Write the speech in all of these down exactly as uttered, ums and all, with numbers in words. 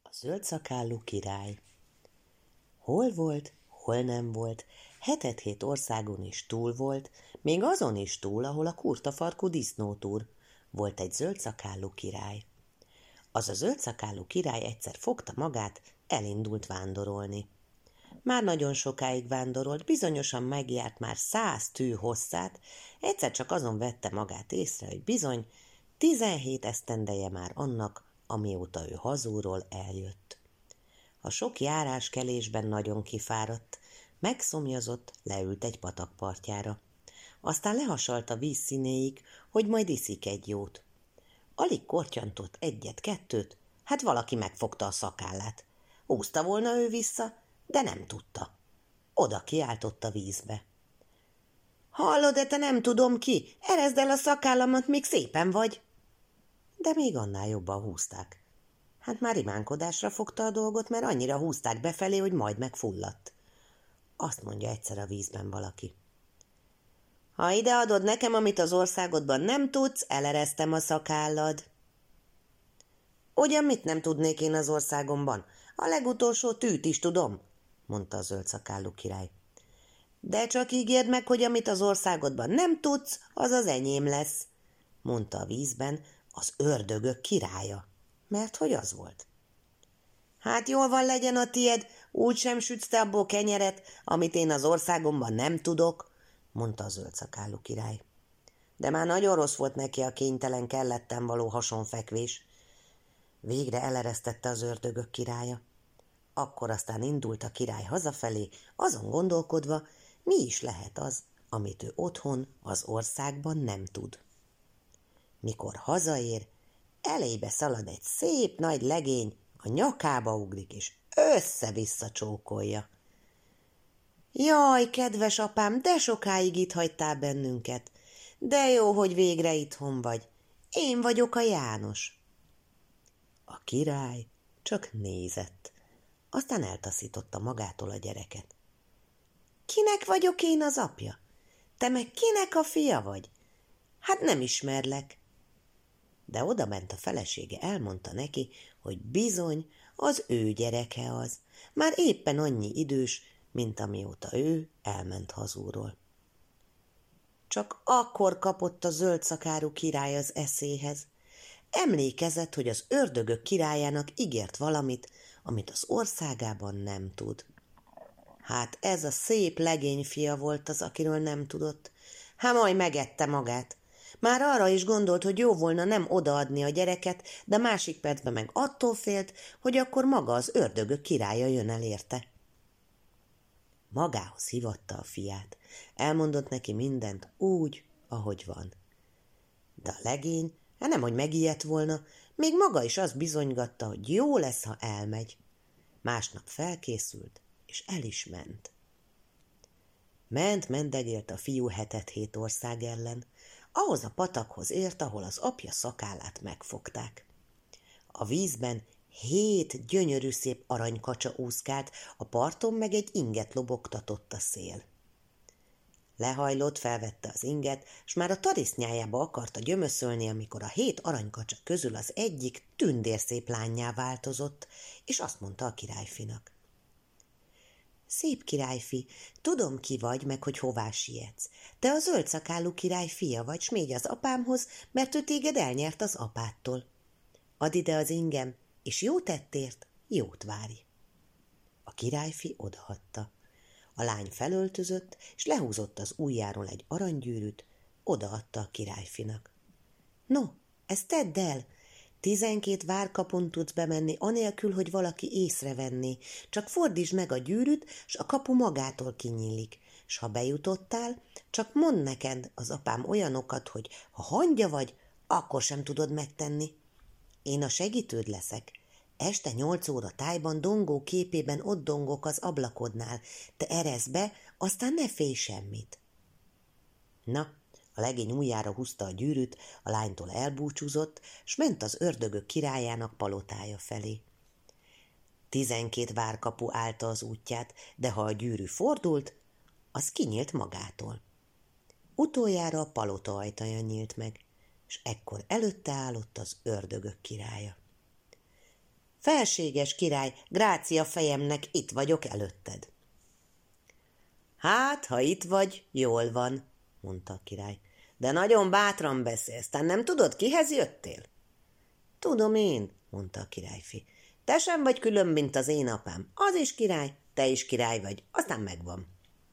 A zöldszakálú király. Hol volt, hol nem volt, hetet-hét országon is túl volt, még azon is túl, ahol a kurtafarkú disznót úr. Volt egy zöldszakálú király. Az a zöldszakálú király egyszer fogta magát, elindult vándorolni. Már nagyon sokáig vándorolt, bizonyosan megjárt már száz tű hosszát, egyszer csak azon vette magát észre, hogy bizony tizenhét esztendeje már annak, amióta ő hazúról eljött. A sok járáskelésben nagyon kifáradt, megszomjazott, leült egy patak partjára. Aztán lehasalt a víz színéig, hogy majd iszik egy jót. Alig kortyantott egyet-kettőt, hát valaki megfogta a szakállát. Húzta volna ő vissza, de nem tudta. Oda kiáltott a vízbe. Hallod-e, te nem tudom ki, erezd el a szakállamat, míg szépen vagy. De még annál jobban húzták. Hát már imánkodásra fogta a dolgot, mert annyira húzták befelé, hogy majd megfulladt. Azt mondja egyszer a vízben valaki. Ha ide adod nekem, amit az országodban nem tudsz, elereztem a szakállad. Ugyan mit nem tudnék én az országomban? A legutolsó tűt is tudom, mondta a zöldszakálú király. De csak ígérd meg, hogy amit az országodban nem tudsz, az az enyém lesz, mondta a vízben az ördögök királya, mert hogy az volt. Hát jól van, legyen a tied, úgy sem sütsz te abból kenyeret, amit én az országomban nem tudok, mondta a zöldszakálú király. De már nagyon rossz volt neki a kénytelen kelletten való hasonfekvés. Végre eleresztette az ördögök királya. Akkor aztán indult a király hazafelé, azon gondolkodva, mi is lehet az, amit ő otthon az országban nem tud. Mikor hazaér, elébe szalad egy szép nagy legény, a nyakába ugrik, és össze-vissza csókolja. Jaj, kedves apám, de sokáig itt hagytál bennünket. De jó, hogy végre itthon vagy. Én vagyok a János. A király csak nézett, aztán eltaszította magától a gyereket. Kinek vagyok én az apja? Te meg kinek a fia vagy? Hát nem ismerlek. De odament a felesége, elmondta neki, hogy bizony az ő gyereke az, már éppen annyi idős, mint amióta ő elment hazúról. Csak akkor kapott a zöldszakálú király az eszéhez. Emlékezett, hogy az ördögök királyának ígért valamit, amit az országában nem tud. Hát ez a szép legény fia volt az, akiről nem tudott. Hát majd megette magát. Már arra is gondolt, hogy jó volna nem odaadni a gyereket, de másik percben meg attól félt, hogy akkor maga az ördögök királya jön el érte. Magához hívatta a fiát, elmondott neki mindent úgy, ahogy van. De a legény, hát nemhogy megijedt volna, még maga is azt bizonygatta, hogy jó lesz, ha elmegy. Másnap felkészült, és el is ment. Ment, mendegélt a fiú hetet-hét ország ellen, ahhoz a patakhoz ért, ahol az apja szakállát megfogták. A vízben hét gyönyörű szép aranykacsa úszkált, a parton meg egy inget lobogtatott a szél. Lehajlott, felvette az inget, s már a tarisznyájába akarta gyömöszölni, amikor a hét aranykacsa közül az egyik tündérszép lánnyá változott, és azt mondta a királyfinak. Szép királyfi, tudom ki vagy, meg hogy hová sietsz. Te a zöldszakálú király fia vagy, s mégy az apámhoz, mert ő téged elnyert az apától. Add ide az ingem, és jó tettért, jót várj. A királyfi odaadta. A lány felöltözött, és lehúzott az ujjáról egy aranygyűrűt, odaadta a királyfinak. No, ezt tedd el! Tizenkét várkapun tudsz bemenni, anélkül, hogy valaki észrevenné. Csak fordítsd meg a gyűrűt, s a kapu magától kinyílik. S ha bejutottál, csak mondd neked az apám olyanokat, hogy ha hangya vagy, akkor sem tudod megtenni. Én a segítőd leszek. Este nyolc óra tájban dongó képében ott dongok az ablakodnál. Te erezd be, aztán ne félj semmit. Na, a legény ujjára húzta a gyűrűt, a lánytól elbúcsúzott, s ment az ördögök királyának palotája felé. Tizenkét várkapu állta az útját, de ha a gyűrű fordult, az kinyílt magától. Utoljára a palota ajtaja nyílt meg, s ekkor előtte állott az ördögök királya. felséges király, grácia fejemnek, itt vagyok előtted. Hát, ha itt vagy, jól van, mondta a király, de nagyon bátran beszélsz, tán nem tudod, kihez jöttél? Tudom én, mondta a királyfi, te sem vagy külön, mint az én apám, az is király, te is király vagy, aztán megvan.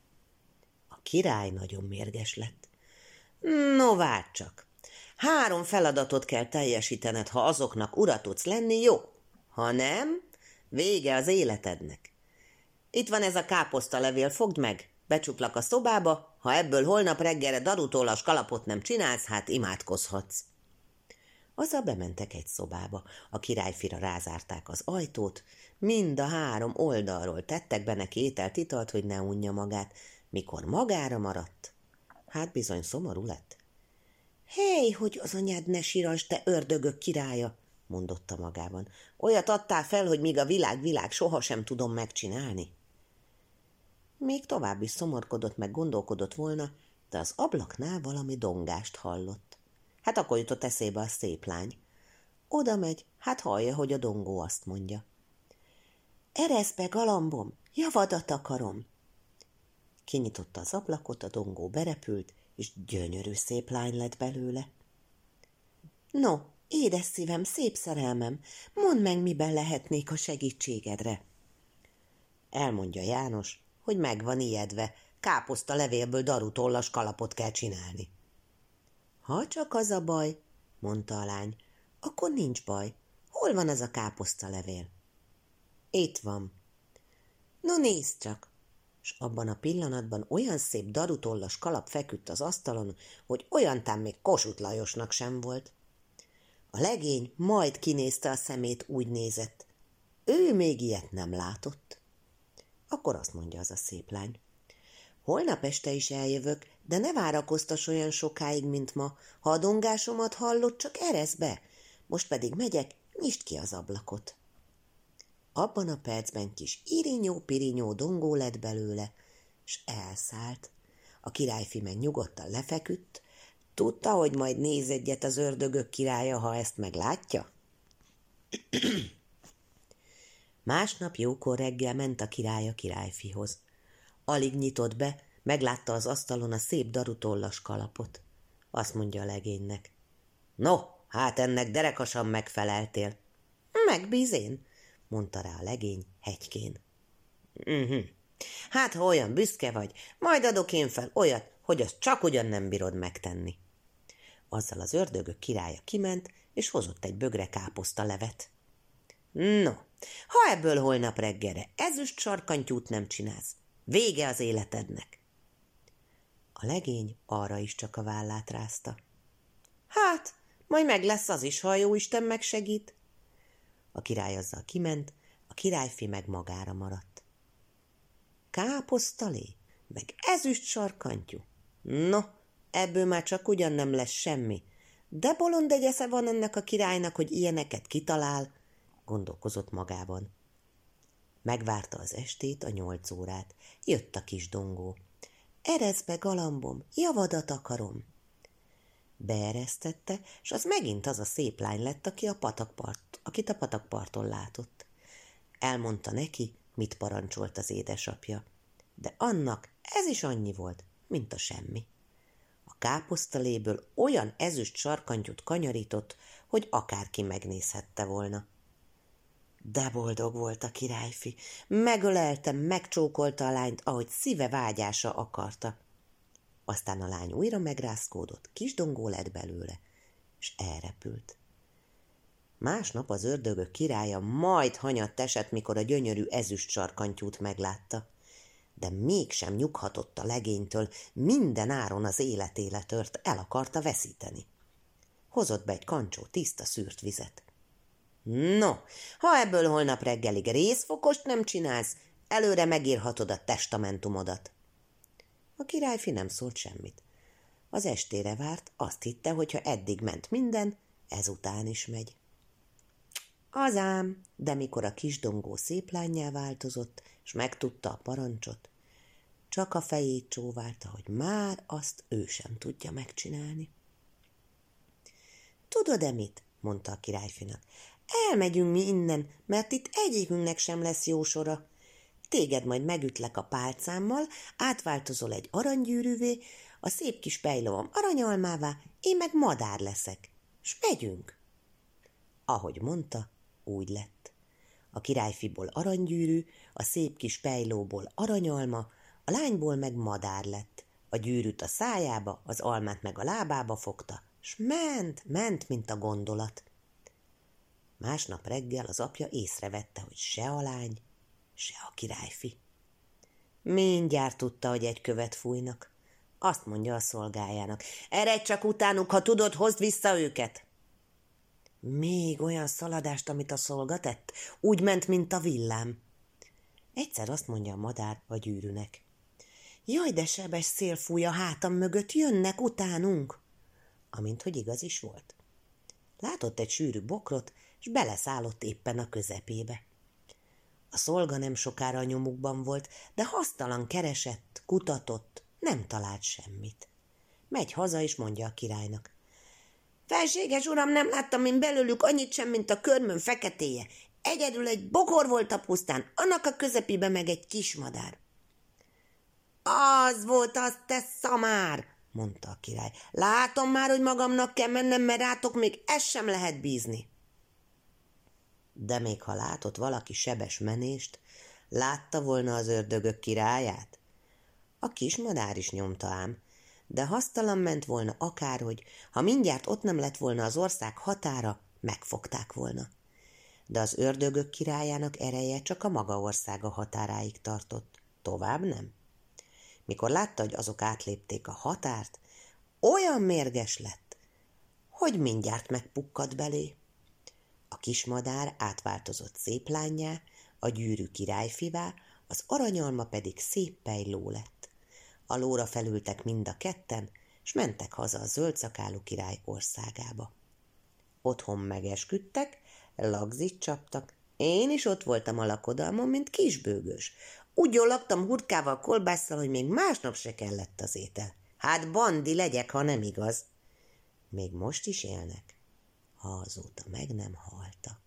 A király nagyon mérges lett. No, várj csak, három feladatot kell teljesítened, ha azoknak ura tudsz lenni, jó, ha nem, vége az életednek. Itt van ez a káposztalevél, fogd meg, becsuklak a szobába, ha ebből holnap reggelre darutólas kalapot nem csinálsz, hát imádkozhatsz. Azzal bementek egy szobába, a királyfira rázárták az ajtót, mind a három oldalról tettek be neki ételt, italt, hogy ne unja magát, mikor magára maradt. Hát bizony szomorú lett. Hey, hogy az anyád ne síras, te ördögök királya, mondotta magában. Olyat adtál fel, hogy míg a világ világ sohasem tudom megcsinálni. Még tovább is szomorkodott, meg gondolkodott volna, de az ablaknál valami dongást hallott. Hát akkor jutott eszébe a szép lány. Oda megy, hát hallja, hogy a dongó azt mondja. Eresz be, galambom, javadat akarom. Kinyitotta az ablakot, a dongó berepült, és gyönyörű szép lány lett belőle. No, édes szívem, szép szerelmem, mondd meg, miben lehetnék a segítségedre. Elmondja János, hogy meg van ijedve, káposzta levélből darutollas kalapot kell csinálni. Ha csak az a baj, mondta a lány, akkor nincs baj. Hol van az a káposzta levél? Itt van. No, nézd csak! S abban a pillanatban olyan szép darutollas kalap feküdt az asztalon, hogy olyantán még Kossuth Lajosnak sem volt. A legény majd kinézte a szemét, úgy nézett. Ő még ilyet nem látott. Akkor azt mondja az a szép lány. Holnap este is eljövök, de ne várakoztass olyan sokáig, mint ma. Ha a dongásomat hallod, csak eresz be. Most pedig megyek, nyisd ki az ablakot. Abban a percben kis irinyó-pirinyó dongó lett belőle, s elszállt. A királyfi meg nyugodtan lefeküdt, tudta, hogy majd néz egyet az ördögök királya, ha ezt meglátja. Másnap jókor reggel ment a király a királyfihoz. Alig nyitott be, meglátta az asztalon a szép darutollas kalapot. Azt mondja a legénynek. No, hát ennek derekasan megfeleltél. Megbíz én, mondta rá a legény hegykén. Uh-huh. Hát, ha olyan büszke vagy, majd adok én fel olyat, hogy azt csak ugyan nem bírod megtenni. Azzal az ördögök királya kiment, és hozott egy bögre káposztalevet. No, ha ebből holnap reggelre ezüst sarkantyút nem csinálsz, vége az életednek. A legény arra is csak a vállát rázta. Hát, majd meg lesz az is, ha a jóisten megsegít. A király azzal kiment, a királyfi meg magára maradt. Káposztalé, meg ezüst sarkantyú. No, ebből már csak ugyan nem lesz semmi. De bolond egy esze van ennek a királynak, hogy ilyeneket kitalál, gondolkozott magában. Megvárta az estét, a nyolc órát. Jött a kis dongó. Eresz be, galambom, javadat akarom. Beeresztette, s az megint az a szép lány lett, aki a patakpart, akit a patakparton látott. Elmondta neki, mit parancsolt az édesapja, de annak ez is annyi volt, mint a semmi. A káposztaléből olyan ezüst sarkantyút kanyarított, hogy akárki megnézhette volna. De boldog volt a királyfi, megölelte, megcsókolta a lányt, ahogy szíve vágyása akarta. Aztán a lány újra megrázkódott, kis dongó lett belőle, és elrepült. Másnap az ördögök királya majd hanyatt esett, mikor a gyönyörű ezüst sarkantyút meglátta. De mégsem nyughatott a legénytől, minden áron az életéle tört, el akarta veszíteni. Hozott be egy kancsó tiszta szűrt vizet. No, ha ebből holnap reggelig részfokost nem csinálsz, előre megírhatod a testamentumodat. A királyfi nem szólt semmit. Az estére várt, azt hitte, hogy ha eddig ment minden, ezután is megy. Azám, de mikor a kis dongó szép lánnyá változott, és megtudta a parancsot, csak a fejét csóválta, hogy már azt ő sem tudja megcsinálni. Tudod-e mit? Mondta a királyfinak. elmegyünk mi innen, mert itt egyikünknek sem lesz jó sora. Téged majd megütlek a pálcámmal, átváltozol egy aranygyűrűvé, a szép kis pejlovam aranyalmává, én meg madár leszek, s megyünk. Ahogy mondta, úgy lett. A királyfiból aranygyűrű, a szép kis pejlóból aranyalma, a lányból meg madár lett. A gyűrűt a szájába, az almát meg a lábába fogta, s ment, ment, mint a gondolat. Másnap reggel az apja észrevette, hogy se a lány, se a királyfi. Mindjárt tudta, hogy egy követ fújnak. Azt mondja a szolgájának, eredj csak utánuk, ha tudod, hozd vissza őket. Még olyan szaladást, amit a szolga tett, úgy ment, mint a villám. Egyszer azt mondja a madár a gyűrűnek, jaj, de sebes szél fúj a hátam mögött, jönnek utánunk. Amint hogy igaz is volt. Látott egy sűrű bokrot, s beleszállott éppen a közepébe. A szolga nem sokára a nyomukban volt, de hasztalan keresett, kutatott, nem talált semmit. Megy haza, és mondja a királynak. Felséges uram, nem láttam én belőlük annyit sem, mint a körmöm feketéje. Egyedül egy bokor volt a pusztán, annak a közepébe meg egy kismadár. Az volt az, te szamár, mondta a király. Látom már, hogy magamnak kell mennem, mert rátok még ezt sem lehet bízni. De még ha látott valaki sebes menést, látta volna az ördögök királyát? A kismadár is nyomta ám, de hasztalan ment volna akárhogy, ha mindjárt ott nem lett volna az ország határa, megfogták volna. De az ördögök királyának ereje csak a maga országa határáig tartott, tovább nem. Mikor látta, hogy azok átlépték a határt, olyan mérges lett, hogy mindjárt megpukkad belé. A kismadár átváltozott szép lánnyá, a gyűrű királyfivá, az aranyalma pedig szép pejló lett. A lóra felültek mind a ketten, s mentek haza a zöldszakálú király országába. Otthon megesküdtek, lagzit csaptak, én is ott voltam a lakodalmon, mint kisbőgős. Úgy jól laktam hurkával, kolbásszal, hogy még másnap se kellett az étel. Hát bandi legyek, ha nem igaz. Még most is élnek, ha azóta meg nem haltak.